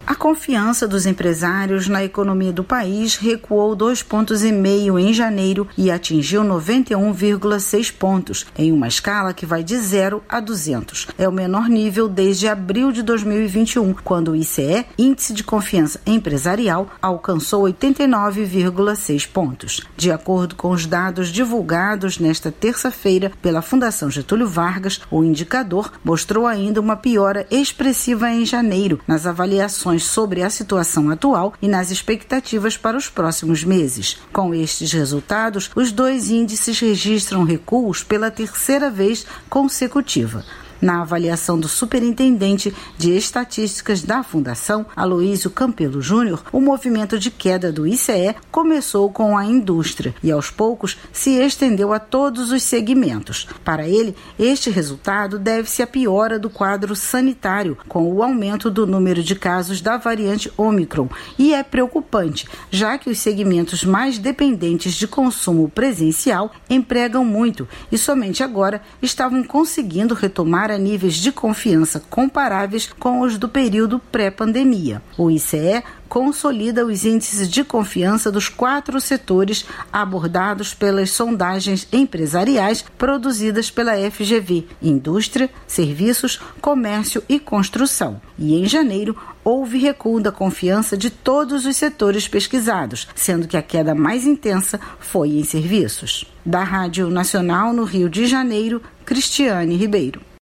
A confiança dos empresários na economia do país recuou 2,5 pontos em janeiro e atingiu 91,6 pontos, em uma escala que vai de 0 a 200. É o menor nível desde abril de 2021, quando o ICE, Índice de Confiança Empresarial, alcançou 89,6 pontos. De acordo com os dados divulgados nesta terça-feira pela Fundação Getúlio Vargas, o indicador mostrou ainda uma piora expressiva em janeiro nas avaliações sobre a situação atual e nas expectativas para os próximos meses. Com estes resultados, os dois índices registram recuos pela terceira vez consecutiva. Na avaliação do superintendente de estatísticas da Fundação, Aloísio Campelo Júnior, o movimento de queda do ICE começou com a indústria e, aos poucos, se estendeu a todos os segmentos. Para ele, este resultado deve-se à piora do quadro sanitário, com o aumento do número de casos da variante Ômicron, e é preocupante, já que os segmentos mais dependentes de consumo presencial empregam muito e somente agora estavam conseguindo retomar a níveis de confiança comparáveis com os do período pré-pandemia. O ICE consolida os índices de confiança dos 4 setores abordados pelas sondagens empresariais produzidas pela FGV: indústria, serviços, comércio e construção. E em janeiro, houve recuo da confiança de todos os setores pesquisados, sendo que a queda mais intensa foi em serviços. Da Rádio Nacional no Rio de Janeiro, Cristiane Ribeiro.